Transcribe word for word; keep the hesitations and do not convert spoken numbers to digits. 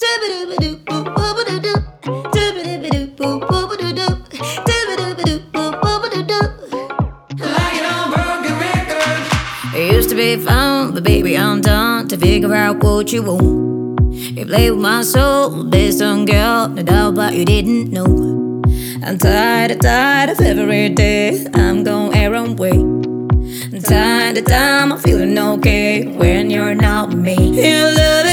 It used to be fun, but baby, I'm done to figure out what you want. You play with my soul, based on girl, no doubt, but you didn't know. I'm tired, tired of every day. I'm going errand way. I'm tired of time, I'm feeling okay when you're not me. You love it.